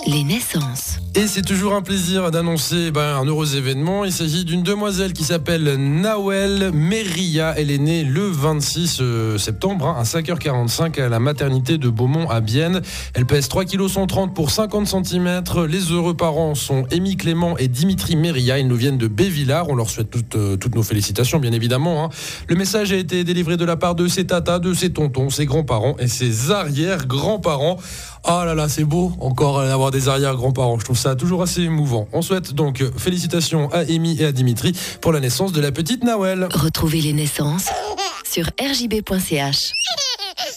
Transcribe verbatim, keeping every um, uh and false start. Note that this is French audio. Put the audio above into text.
Les naissances. Et c'est toujours un plaisir d'annoncer ben, un heureux événement. Il s'agit d'une demoiselle qui s'appelle Nawel Meria. Elle est née le vingt-six septembre hein, à cinq heures quarante-cinq à la maternité de Beaumont à Bienne. Elle pèse trois virgule cent trente kilos pour cinquante centimètres. Les heureux parents sont Amy Clément et Dimitri Meria. Ils nous viennent de Bévillard. On leur souhaite toutes, euh, toutes nos félicitations, bien évidemment. Hein. Le message a été délivré de la part de ses tatas, de ses tontons, ses grands-parents et ses arrière-grands-parents. Ah là là, c'est beau encore d'avoir des arrière-grands-parents. Je trouve ça toujours assez émouvant. On souhaite donc félicitations à Amy et à Dimitri pour la naissance de la petite Nawel. Retrouvez les naissances sur r j b point c h.